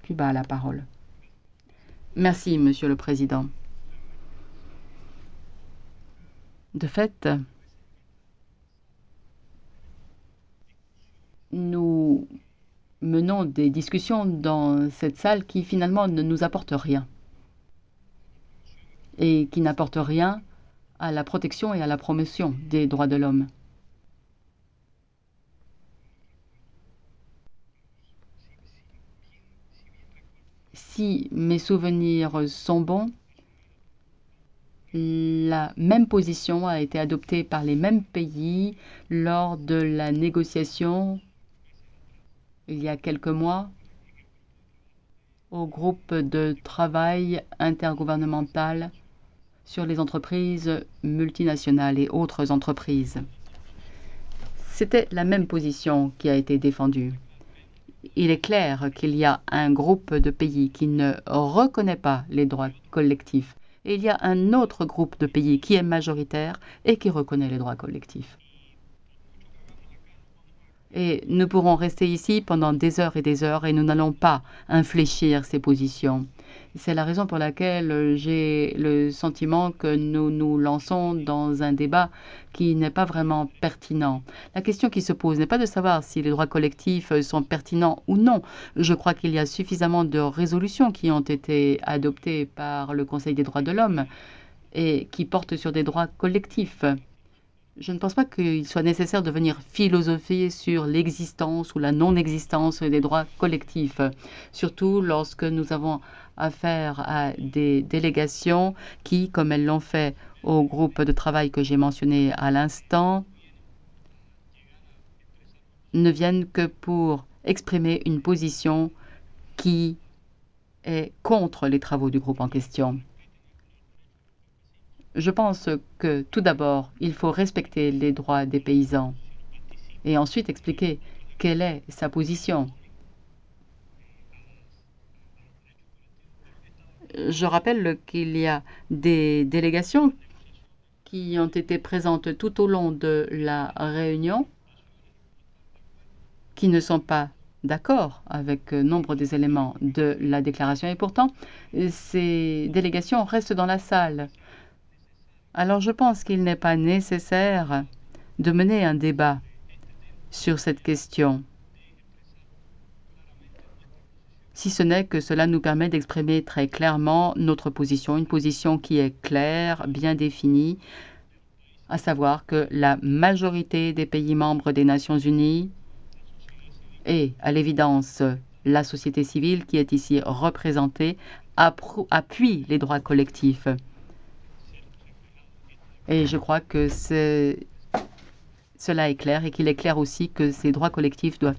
Cuba a la parole. Merci, Monsieur le Président. De fait, nous menons des discussions dans cette salle qui finalement ne nous apportent rien et qui n'apportent rien à la protection et à la promotion des droits de l'homme. Si mes souvenirs sont bons, la même position a été adoptée par les mêmes pays lors de la négociation il y a quelques mois au groupe de travail intergouvernemental sur les entreprises multinationales et autres entreprises. C'était la même position qui a été défendue. Il est clair qu'il y a un groupe de pays qui ne reconnaît pas les droits collectifs et il y a un autre groupe de pays qui est majoritaire et qui reconnaît les droits collectifs. Et nous pourrons rester ici pendant des heures et nous n'allons pas infléchir ces positions. C'est la raison pour laquelle j'ai le sentiment que nous nous lançons dans un débat qui n'est pas vraiment pertinent. La question qui se pose n'est pas de savoir si les droits collectifs sont pertinents ou non. Je crois qu'il y a suffisamment de résolutions qui ont été adoptées par le Conseil des droits de l'homme et qui portent sur des droits collectifs. Je ne pense pas qu'il soit nécessaire de venir philosopher sur l'existence ou la non-existence des droits collectifs, surtout lorsque nous avons affaire à des délégations qui, comme elles l'ont fait au groupe de travail que j'ai mentionné à l'instant, ne viennent que pour exprimer une position qui est contre les travaux du groupe en question. Je pense que tout d'abord, il faut respecter les droits des paysans et ensuite expliquer quelle est sa position. Je rappelle qu'il y a des délégations qui ont été présentes tout au long de la réunion qui ne sont pas d'accord avec nombre des éléments de la déclaration et pourtant ces délégations restent dans la salle. Alors je pense qu'il n'est pas nécessaire de mener un débat sur cette question, si ce n'est que cela nous permet d'exprimer très clairement notre position, une position qui est claire, bien définie, à savoir que la majorité des pays membres des Nations Unies et, à l'évidence, la société civile qui est ici représentée appuie les droits collectifs. Et je crois que cela est clair et qu'il est clair aussi que ces droits collectifs doivent